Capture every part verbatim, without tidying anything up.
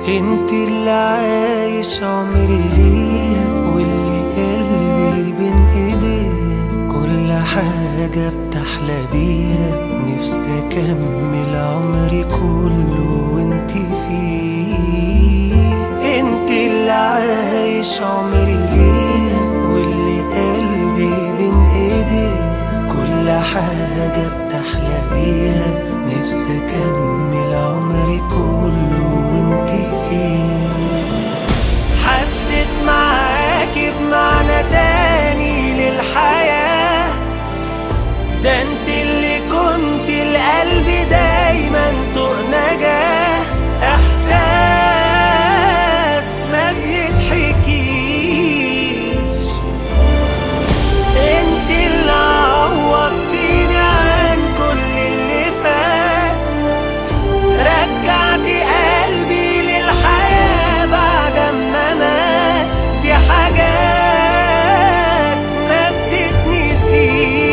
انت اللي عايش عمري ليا، واللي قلبي بين ايديا، كل حاجة بتحلى بيها، نفسي اكمل عمري كله وانت فيه. انت اللي عايش عمري ليا، واللي قلبي بين ايديا، كل حاجة بتحلى بيها، نفسي اكمل عمري كله وانت فيه. حسيت معاكي بمعنى تاني للحياة، ده انت اللي كنت لقلبي دايما طوق نجاة، احساس ما بيتحكيش. انت اللي عوضتيني عن كل اللي فات، رجعتي قلبي للحياة بعد ما مات، دي حاجات ما بتتنسيش.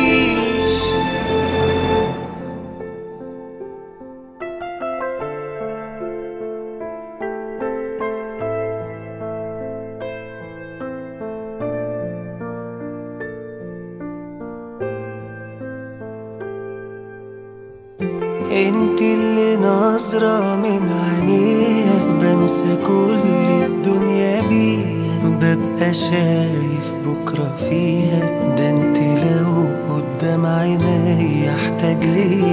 انت اللي نظرة من عينيها، بنسى كل الدنيا بيها، ببقى شايف بكرة فيها، ده انت لو قدام عيني احتاج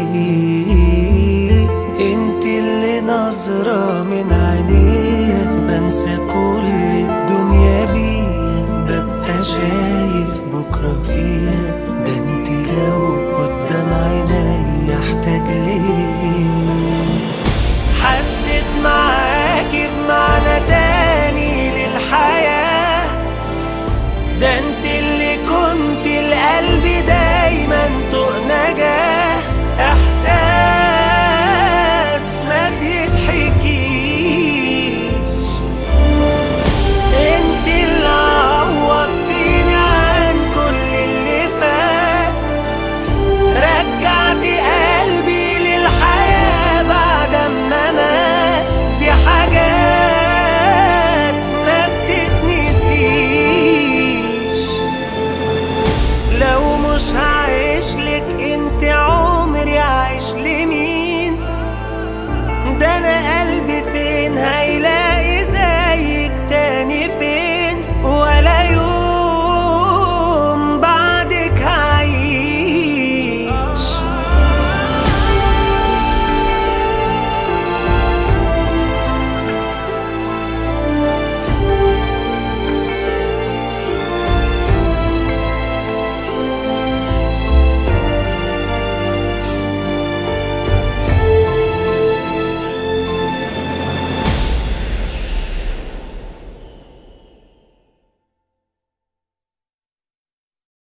ليه. انت اللي نظرة من عينيها، بنسى كل الدنيا بيها، ببقى شايف بكرة فيها، ده انت لو قدام عيني احتاج ليه.